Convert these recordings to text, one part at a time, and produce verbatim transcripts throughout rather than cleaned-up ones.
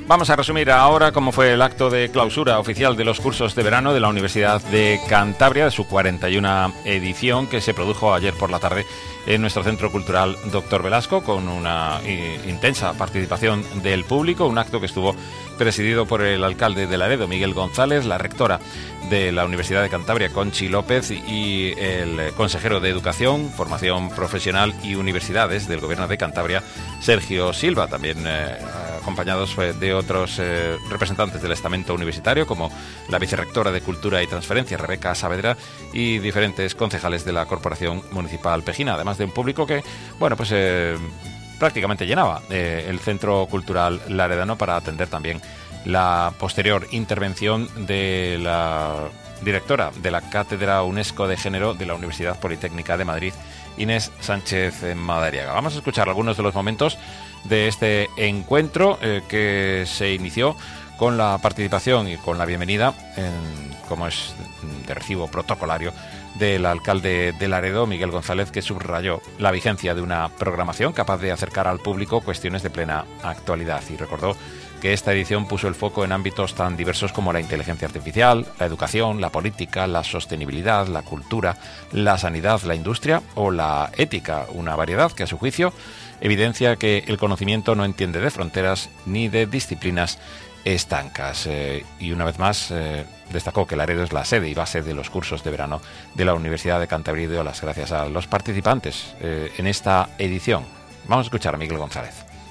Vamos a resumir ahora cómo fue el acto de clausura oficial de los cursos de verano de la Universidad de Cantabria, de su cuarenta y una edición, que se produjo ayer por la tarde en nuestro Centro Cultural Doctor Velasco, con una eh, intensa participación del público, un acto que estuvo presidido por el alcalde de Laredo, Miguel González, la rectora de la Universidad de Cantabria, Conchi López, y el consejero de Educación, Formación Profesional y Universidades del Gobierno de Cantabria, Sergio Silva, también eh, acompañados de otros eh, representantes del estamento universitario, como la vicerrectora de Cultura y Transferencia, Rebeca Saavedra, y diferentes concejales de la Corporación Municipal Pejina, además de un público que, bueno, pues eh, prácticamente llenaba eh, el Centro Cultural Laredano para atender también la posterior intervención de la directora de la Cátedra UNESCO de Género de la Universidad Politécnica de Madrid, Inés Sánchez Madariaga. Vamos a escuchar algunos de los momentos de este encuentro eh, que se inició con la participación y con la bienvenida, en, como es de recibo protocolario, del alcalde de Laredo, Miguel González, que subrayó la vigencia de una programación capaz de acercar al público cuestiones de plena actualidad, y recordó que esta edición puso el foco en ámbitos tan diversos como la inteligencia artificial, la educación, la política, la sostenibilidad, la cultura, la sanidad, la industria o la ética, una variedad que, a su juicio, evidencia que el conocimiento no entiende de fronteras ni de disciplinas estancas. Eh, y una vez más eh, destacó que Laredo es la sede y base de los cursos de verano de la Universidad de Cantabria, y dio las gracias a los participantes eh, en esta edición. Vamos a escuchar a Miguel González.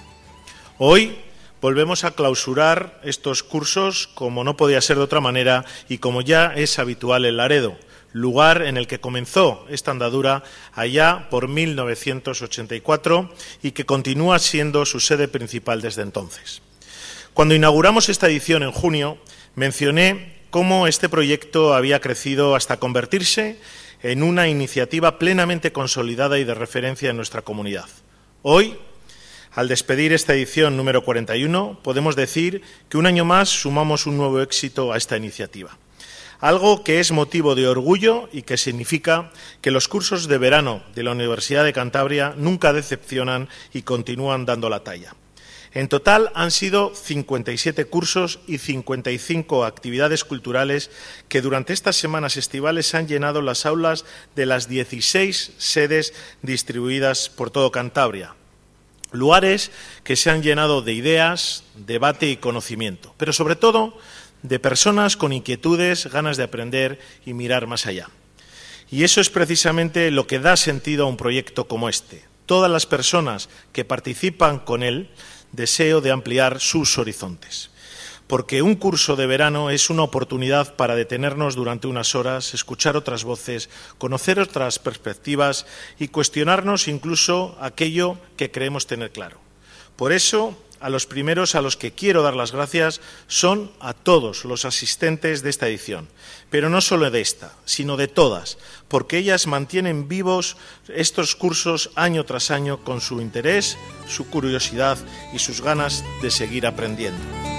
Hoy volvemos a clausurar estos cursos como no podía ser de otra manera y como ya es habitual en Laredo, lugar en el que comenzó esta andadura allá por mil novecientos ochenta y cuatro y que continúa siendo su sede principal desde entonces. Cuando inauguramos esta edición en junio, mencioné cómo este proyecto había crecido hasta convertirse en una iniciativa plenamente consolidada y de referencia en nuestra comunidad. Hoy, al despedir esta edición número cuarenta y uno, podemos decir que un año más sumamos un nuevo éxito a esta iniciativa. Algo que es motivo de orgullo y que significa que los cursos de verano de la Universidad de Cantabria nunca decepcionan y continúan dando la talla. En total han sido cincuenta y siete cursos y cincuenta y cinco actividades culturales que durante estas semanas estivales han llenado las aulas de las dieciséis sedes distribuidas por todo Cantabria. Lugares que se han llenado de ideas, debate y conocimiento, pero sobre todo de personas con inquietudes, ganas de aprender y mirar más allá. Y eso es precisamente lo que da sentido a un proyecto como este. Todas las personas que participan con él, deseo de ampliar sus horizontes. Porque un curso de verano es una oportunidad para detenernos durante unas horas, escuchar otras voces, conocer otras perspectivas y cuestionarnos incluso aquello que creemos tener claro. Por eso, a los primeros a los que quiero dar las gracias son a todos los asistentes de esta edición, pero no solo de esta, sino de todas, porque ellas mantienen vivos estos cursos año tras año con su interés, su curiosidad y sus ganas de seguir aprendiendo.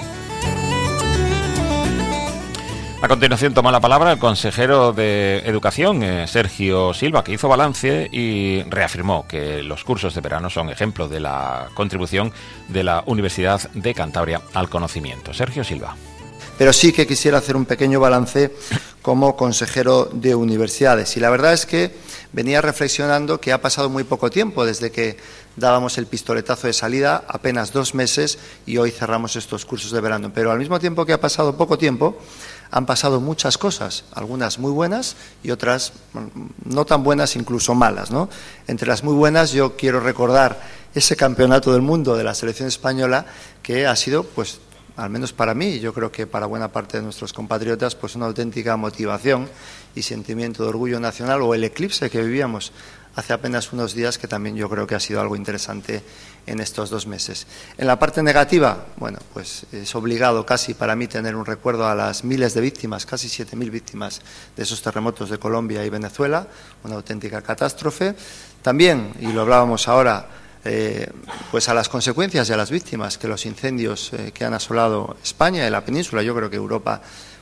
A continuación toma la palabra el consejero de Educación, eh, Sergio Silva, que hizo balance y reafirmó que los cursos de verano son ejemplo de la contribución de la Universidad de Cantabria al conocimiento. Sergio Silva. Pero sí que quisiera hacer un pequeño balance como consejero de universidades. Y la verdad es que venía reflexionando que ha pasado muy poco tiempo desde que dábamos el pistoletazo de salida, apenas dos meses, y hoy cerramos estos cursos de verano. Pero al mismo tiempo que ha pasado poco tiempo, han pasado muchas cosas, algunas muy buenas y otras no tan buenas, incluso malas, ¿no? Entre las muy buenas yo quiero recordar ese campeonato del mundo de la selección española, que ha sido, pues, al menos para mí, y yo creo que para buena parte de nuestros compatriotas, pues una auténtica motivación y sentimiento de orgullo nacional, o el eclipse que vivíamos hace apenas unos días, que también yo creo que ha sido algo interesante en estos dos meses. En la parte negativa, bueno, pues es obligado casi para mí tener un recuerdo a las miles de víctimas, casi siete mil víctimas de esos terremotos de Colombia y Venezuela, una auténtica catástrofe. También, y lo hablábamos ahora, Eh, pues a las consecuencias y a las víctimas que los incendios eh, que han asolado España y la península, yo creo que Europa,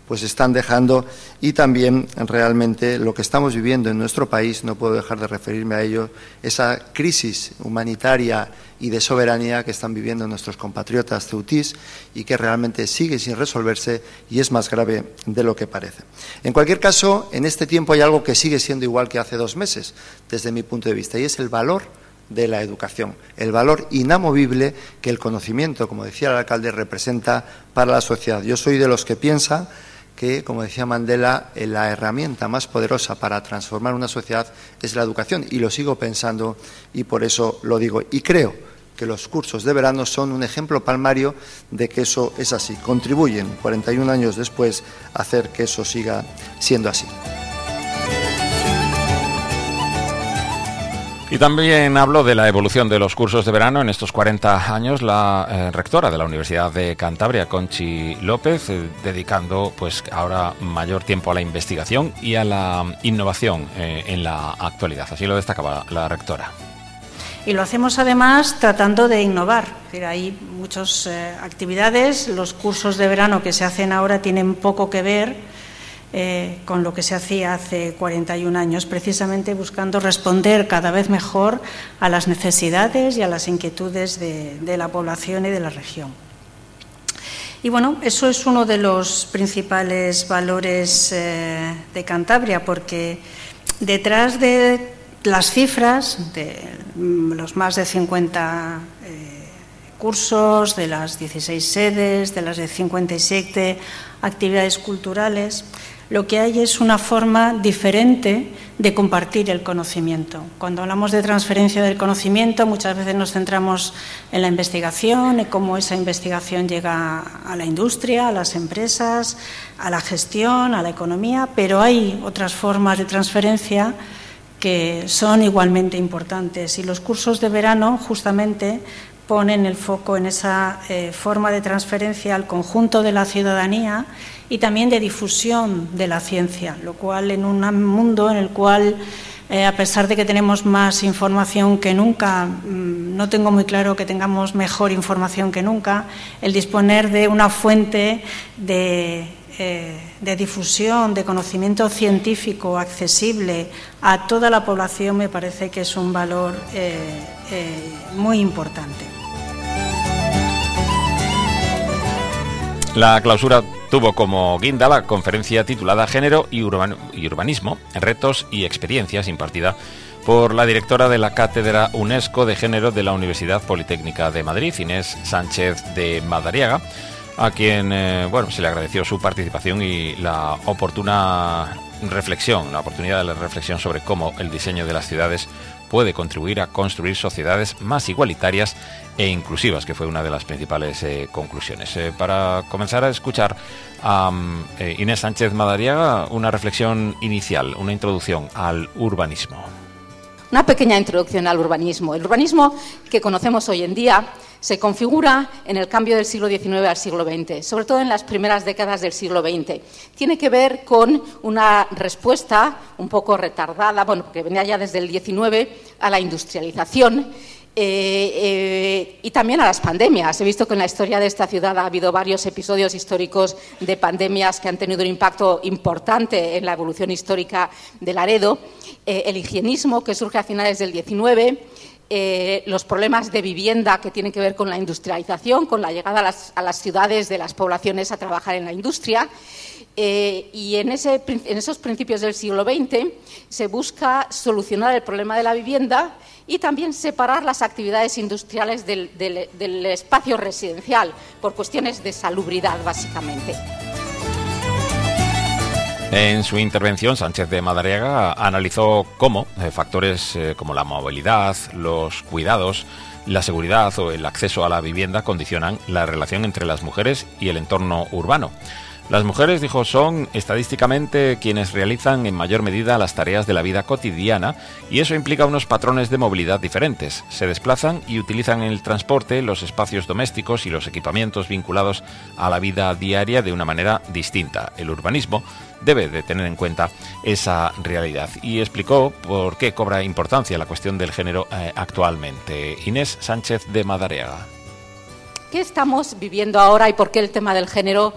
pues están dejando, y también realmente lo que estamos viviendo en nuestro país, no puedo dejar de referirme a ello, esa crisis humanitaria y de soberanía que están viviendo nuestros compatriotas ceutís y que realmente sigue sin resolverse y es más grave de lo que parece. En cualquier caso, en este tiempo hay algo que sigue siendo igual que hace dos meses, desde mi punto de vista, y es el valor de la educación, el valor inamovible que el conocimiento, como decía el alcalde, representa para la sociedad. Yo soy de los que piensan que, como decía Mandela, la herramienta más poderosa para transformar una sociedad es la educación, y lo sigo pensando y por eso lo digo. Y creo que los cursos de verano son un ejemplo palmario de que eso es así. Contribuyen, cuarenta y un años después, a hacer que eso siga siendo así. Y también habló de la evolución de los cursos de verano en estos cuarenta años la eh, rectora de la Universidad de Cantabria, Conchi López, eh, dedicando pues ahora mayor tiempo a la investigación y a la innovación eh, en la actualidad. Así lo destacaba la rectora. Y lo hacemos además tratando de innovar. Es decir, hay muchas eh, actividades, los cursos de verano que se hacen ahora tienen poco que ver Eh, con lo que se hacía hace cuarenta y un años, precisamente buscando responder cada vez mejor a las necesidades y a las inquietudes de, de la población y de la región. Y bueno, eso es uno de los principales valores eh, de Cantabria, porque detrás de las cifras, de los más de cincuenta eh, cursos, de las dieciséis sedes, de las de cincuenta y siete actividades culturales, lo que hay es una forma diferente de compartir el conocimiento. Cuando hablamos de transferencia del conocimiento, muchas veces nos centramos en la investigación, en cómo esa investigación llega a la industria, a las empresas, a la gestión, a la economía, pero hay otras formas de transferencia que son igualmente importantes. Y los cursos de verano justamente ponen el foco en esa eh, forma de transferencia al conjunto de la ciudadanía y también de difusión de la ciencia, lo cual en un mundo en el cual, eh, a pesar de que tenemos más información que nunca, mmm, no tengo muy claro que tengamos mejor información que nunca, el disponer de una fuente de, eh, de difusión, de conocimiento científico accesible a toda la población me parece que es un valor eh, eh, muy importante. La clausura tuvo como guinda la conferencia titulada Género y, Urban- y Urbanismo, Retos y Experiencias, impartida por la directora de la Cátedra UNESCO de Género de la Universidad Politécnica de Madrid, Inés Sánchez de Madariaga, a quien eh, bueno, se le agradeció su participación y la oportuna reflexión, la oportunidad de la reflexión sobre cómo el diseño de las ciudades puede contribuir a construir sociedades más igualitarias e inclusivas, que fue una de las principales eh, conclusiones. Eh, para comenzar a escuchar a um, eh, Inés Sánchez Madariaga, una reflexión inicial, una introducción al urbanismo. Una pequeña introducción al urbanismo. El urbanismo que conocemos hoy en día se configura en el cambio del siglo diecinueve al siglo veinte, sobre todo en las primeras décadas del siglo veinte. Tiene que ver con una respuesta un poco retardada, bueno, porque venía ya desde el diecinueve, a la industrialización eh, eh, y también a las pandemias. He visto que en la historia de esta ciudad ha habido varios episodios históricos de pandemias que han tenido un impacto importante en la evolución histórica de Laredo. Eh, el higienismo, que surge a finales del diecinueve, Eh, los problemas de vivienda que tienen que ver con la industrialización, con la llegada a las, a las ciudades de las poblaciones a trabajar en la industria. Eh, y en, ese, en esos principios del siglo veinte se busca solucionar el problema de la vivienda y también separar las actividades industriales del, del, del espacio residencial por cuestiones de salubridad, básicamente. En su intervención, Sánchez de Madariaga analizó cómo eh, factores eh, como la movilidad, los cuidados, la seguridad o el acceso a la vivienda condicionan la relación entre las mujeres y el entorno urbano. Las mujeres, dijo, son estadísticamente quienes realizan en mayor medida las tareas de la vida cotidiana y eso implica unos patrones de movilidad diferentes. Se desplazan y utilizan en el transporte los espacios domésticos y los equipamientos vinculados a la vida diaria de una manera distinta. El urbanismo debe de tener en cuenta esa realidad y explicó por qué cobra importancia la cuestión del género eh, actualmente. Inés Sánchez de Madariaga. ¿Qué estamos viviendo ahora y por qué el tema del género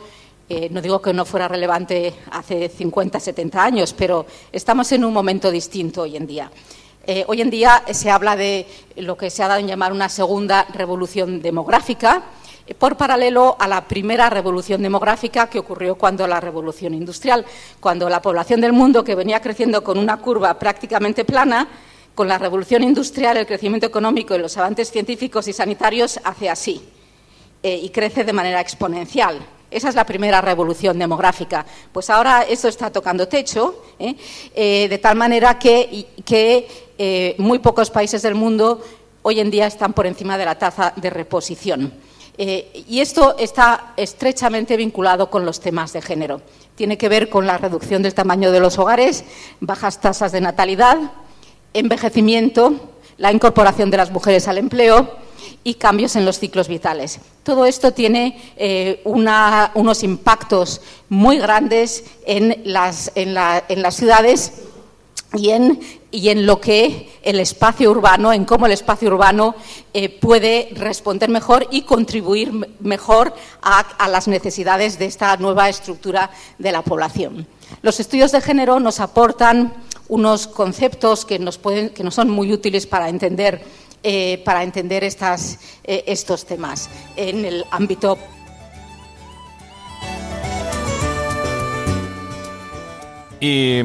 Eh, no digo que no fuera relevante hace cincuenta, setenta años, pero estamos en un momento distinto hoy en día. Eh, hoy en día se habla de lo que se ha dado en llamar una segunda revolución demográfica, eh, por paralelo a la primera revolución demográfica que ocurrió cuando la revolución industrial, cuando la población del mundo, que venía creciendo con una curva prácticamente plana, con la revolución industrial, el crecimiento económico y los avances científicos y sanitarios hace así, eh, y crece de manera exponencial. Esa es la primera revolución demográfica. Pues ahora eso está tocando techo, ¿eh? Eh, de tal manera que, que eh, muy pocos países del mundo hoy en día están por encima de la tasa de reposición. Eh, y esto está estrechamente vinculado con los temas de género. Tiene que ver con la reducción del tamaño de los hogares, bajas tasas de natalidad, envejecimiento, la incorporación de las mujeres al empleo y cambios en los ciclos vitales. Todo esto tiene eh, una, unos impactos muy grandes en las, en la, en las ciudades y en, y en lo que el espacio urbano, en cómo el espacio urbano eh, puede responder mejor y contribuir mejor a, a las necesidades de esta nueva estructura de la población. Los estudios de género nos aportan unos conceptos que nos, pueden, que nos son muy útiles para entender Eh, para entender estas, eh, estos temas en el ámbito. Y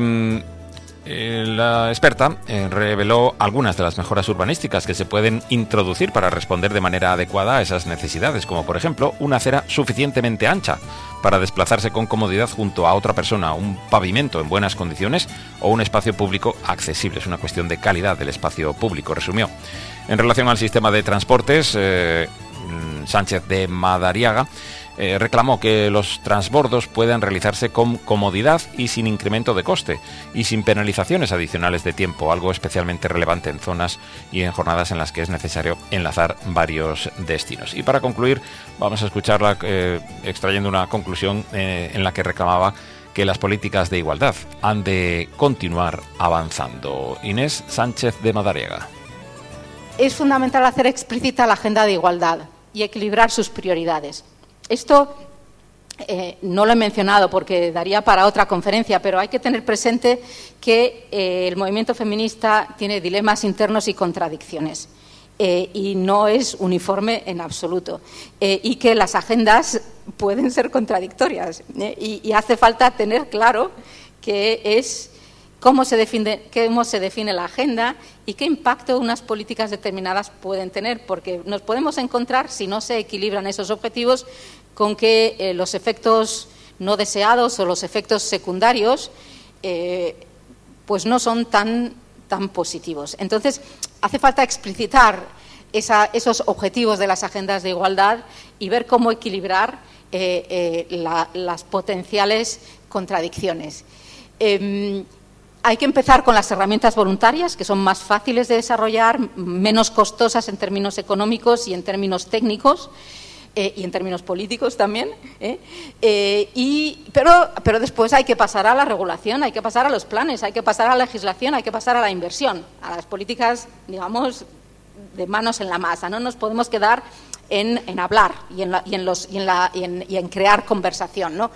eh, la experta eh, reveló algunas de las mejoras urbanísticas que se pueden introducir para responder de manera adecuada a esas necesidades, como por ejemplo una acera suficientemente ancha para desplazarse con comodidad junto a otra persona, un pavimento en buenas condiciones o un espacio público accesible. Es una cuestión de calidad del espacio público, resumió. En relación al sistema de transportes, eh, Sánchez de Madariaga eh, reclamó que los transbordos puedan realizarse con comodidad y sin incremento de coste y sin penalizaciones adicionales de tiempo, algo especialmente relevante en zonas y en jornadas en las que es necesario enlazar varios destinos. Y para concluir, vamos a escucharla eh, extrayendo una conclusión eh, en la que reclamaba que las políticas de igualdad han de continuar avanzando. Inés Sánchez de Madariaga. Es fundamental hacer explícita la agenda de igualdad y equilibrar sus prioridades. Esto eh, no lo he mencionado porque daría para otra conferencia, pero hay que tener presente que eh, el movimiento feminista tiene dilemas internos y contradicciones eh, y no es uniforme en absoluto eh, y que las agendas pueden ser contradictorias eh, y, y hace falta tener claro que es Cómo se, define, cómo se define la agenda y qué impacto unas políticas determinadas pueden tener, porque nos podemos encontrar, si no se equilibran esos objetivos, con que eh, los efectos no deseados o los efectos secundarios eh, pues no son tan, tan positivos. Entonces, hace falta explicitar esa, esos objetivos de las agendas de igualdad y ver cómo equilibrar eh, eh, la, las potenciales contradicciones. Eh, Hay que empezar con las herramientas voluntarias, que son más fáciles de desarrollar, menos costosas en términos económicos y en términos técnicos, eh, y en términos políticos también. ¿eh? Eh, y, pero, pero después hay que pasar a la regulación, hay que pasar a los planes, hay que pasar a la legislación, hay que pasar a la inversión, a las políticas, digamos, de manos en la masa. No nos podemos quedar en, en hablar y en, la, y, en los, y, en la, y, en, y en crear conversación, ¿no?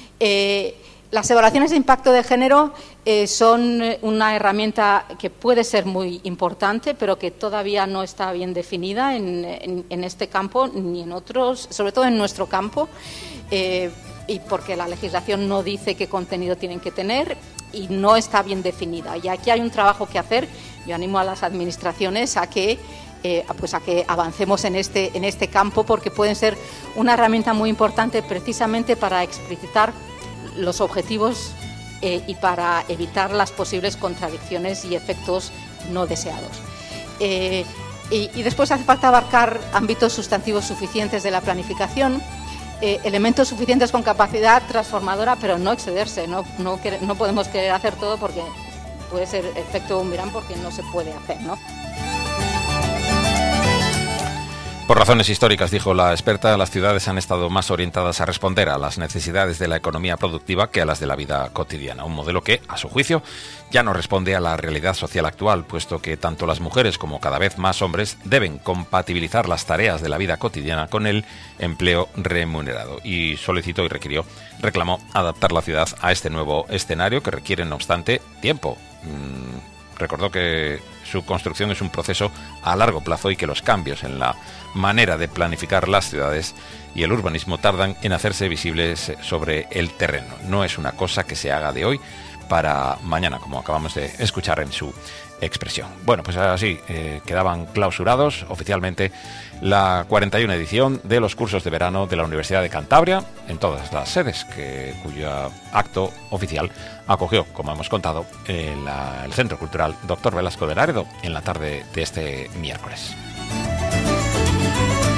Eh, Las evaluaciones de impacto de género eh, son una herramienta que puede ser muy importante, pero que todavía no está bien definida en, en, en este campo ni en otros, sobre todo en nuestro campo, eh, y porque la legislación no dice qué contenido tienen que tener y no está bien definida. Y aquí hay un trabajo que hacer. Yo animo a las administraciones a que Eh, pues a que avancemos en este, en este campo, porque pueden ser una herramienta muy importante precisamente para explicitar los objetivos eh, y para evitar las posibles contradicciones y efectos no deseados. Eh, y, y después hace falta abarcar ámbitos sustantivos suficientes de la planificación, eh, elementos suficientes con capacidad transformadora, pero no excederse, no, no, no podemos querer hacer todo porque puede ser efecto boomerang porque no se puede hacer, ¿no? Por razones históricas, dijo la experta, las ciudades han estado más orientadas a responder a las necesidades de la economía productiva que a las de la vida cotidiana. Un modelo que, a su juicio, ya no responde a la realidad social actual, puesto que tanto las mujeres como cada vez más hombres deben compatibilizar las tareas de la vida cotidiana con el empleo remunerado. Y solicitó y requirió, reclamó adaptar la ciudad a este nuevo escenario que requiere, no obstante, tiempo. Mm. Recordó que su construcción es un proceso a largo plazo y que los cambios en la manera de planificar las ciudades y el urbanismo tardan en hacerse visibles sobre el terreno. No es una cosa que se haga de hoy para mañana, como acabamos de escuchar en su expresión. Bueno, pues así eh, quedaban clausurados oficialmente la cuarenta y una edición de los cursos de verano de la Universidad de Cantabria en todas las sedes, que, cuyo acto oficial acogió, como hemos contado, el, el Centro Cultural Doctor Velasco de Laredo en la tarde de este miércoles.